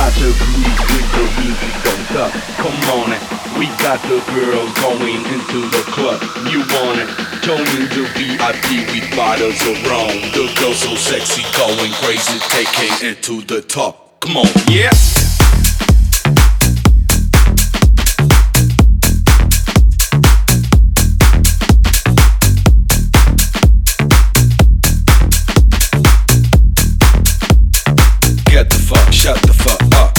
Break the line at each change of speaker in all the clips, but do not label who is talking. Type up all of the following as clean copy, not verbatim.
got the groove with the music goes up. Come on it. We got the girls going into the club. You want it? Join the VIP with bottles of rum. The girls so sexy, going crazy, taking it to the top. Come on, yeah. Get the fuck, shut the fuck up.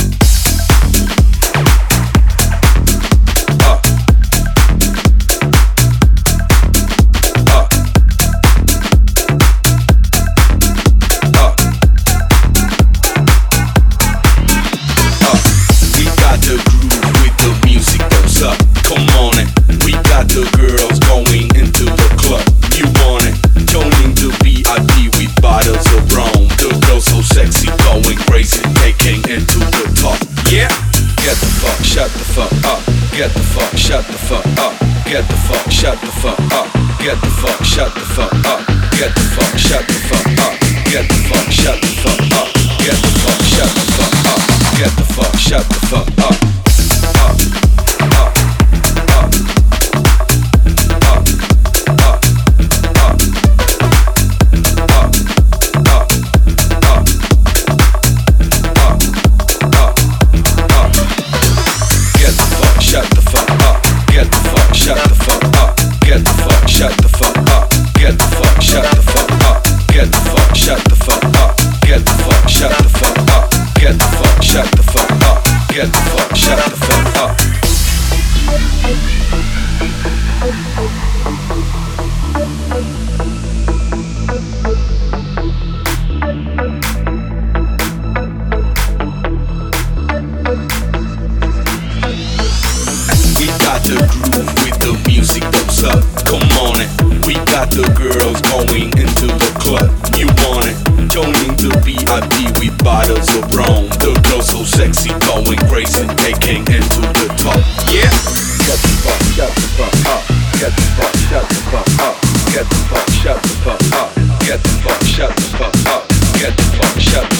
We got the groove with the music goes up. Come on it. We got the girls going into the club. You want it? Joining the VIP with bottles of rum. The girls so sexy, going crazy, taking it to the top. Yeah. Get the fuck, shut the fuck up. Get the fuck, shut the fuck up. Get the fuck, shut the fuck up. Get the fuck, shut the fuck up. Get the fuck, shut the fuck up. Get the fuck, shut the fuck up. Get the fuck, shut the fuck up. Get the fuck, shut the fuck up. Shut the fuck up. Get the fuck, shut the fuck up. Get the fuck, shut the fuck up. Get the fuck, shut the fuck up. Get the fuck, shut the fuck up. Get the fuck, shut the fuck up. Get the fuck, shut the fuck up. Get the fuck, shut the fuck up. We got the groove with the music goes up. Come on it. We got the girls going into the club. You want it? Joining the VIP with bottles of rum. The girls so sexy, going crazy, taking it to the top. Yeah. Get the fuck, shut the fuck up. Get the fuck, shut the fuck up. Get the fuck, shut the fuck up. Get the fuck, shut the fuck up. Get the fuck, shut the